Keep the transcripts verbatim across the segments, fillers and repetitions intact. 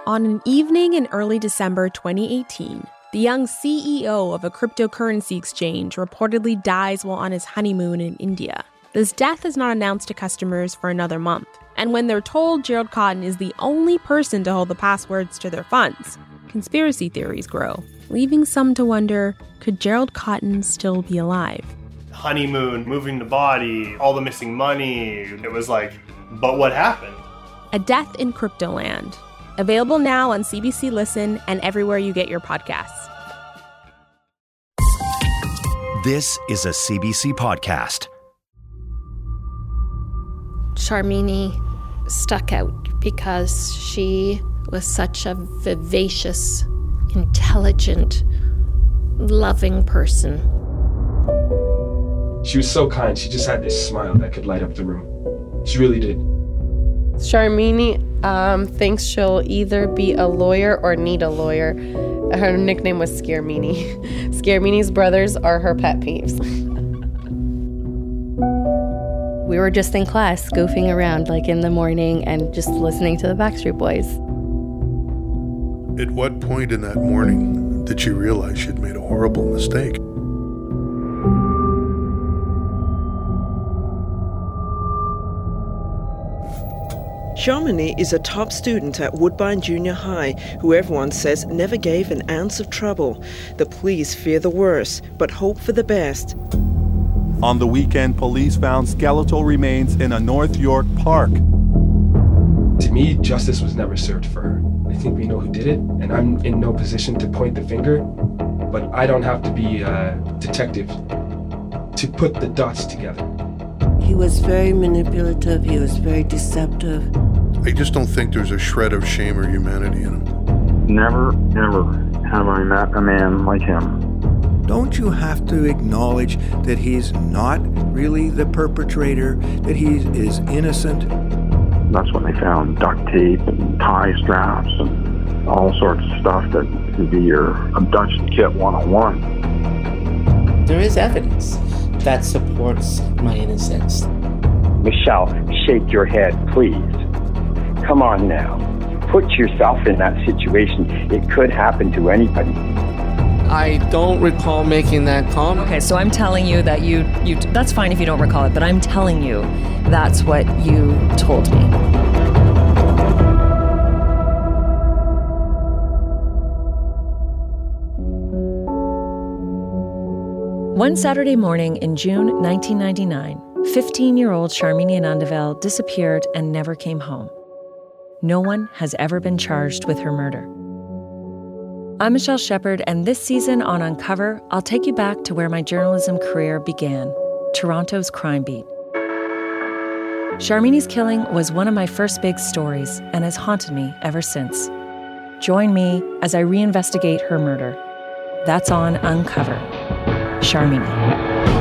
On an evening in early December twenty eighteen, the young C E O of a cryptocurrency exchange reportedly dies while on his honeymoon in India. This death is not announced to customers for another month, and when they're told Gerald Cotten is the only person to hold the passwords to their funds, conspiracy theories grow, leaving some to wonder, could Gerald Cotten still be alive? Honeymoon, moving the body, all the missing money. It was like, but what happened? A Death in Cryptoland. Available now on C B C Listen and everywhere you get your podcasts. This is a C B C podcast. Sharmini stuck out because she was such a vivacious, intelligent, loving person. She was so kind. She just had this smile that could light up the room. She really did. Sharmini um, thinks she'll either be a lawyer or need a lawyer. Her nickname was Scaremini. Scaremini's brothers are her pet peeves. We were just in class goofing around like in the morning and just listening to the Backstreet Boys. At what point in that morning did she realize she'd made a horrible mistake? Sharmini is a top student at Woodbine Junior High who everyone says never gave an ounce of trouble. The police fear the worst, but hope for the best. On the weekend, police found skeletal remains in a North York park. To me, justice was never served for her. I think we know who did it, and I'm in no position to point the finger, but I don't have to be a detective to put the dots together. He was very manipulative. He was very deceptive. I just don't think there's a shred of shame or humanity in him. Never, ever have I met a man like him. Don't you have to acknowledge that he's not really the perpetrator, that he is innocent? That's when they found duct tape and tie straps and all sorts of stuff that could be your abduction kit one oh one. There is evidence that supports my innocence. Michelle, shake your head, please. Come on now. Put yourself in that situation. It could happen to anybody. I don't recall making that comment. Okay, so I'm telling you that you, you, that's fine if you don't recall it, but I'm telling you that's what you told me. One Saturday morning in June nineteen ninety-nine, fifteen-year-old Sharmini Anandavel disappeared and never came home. No one has ever been charged with her murder. I'm Michelle Shepard, and this season on Uncover, I'll take you back to where my journalism career began, Toronto's crime beat. Sharmini's killing was one of my first big stories and has haunted me ever since. Join me as I reinvestigate her murder. That's on Uncover. Sharmini.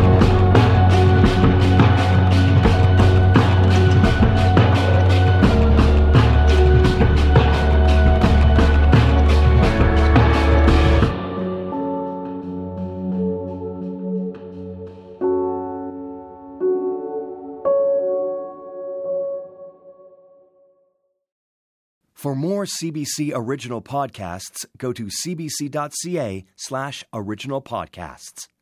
For more C B C original podcasts, go to cbc.ca slash original podcasts.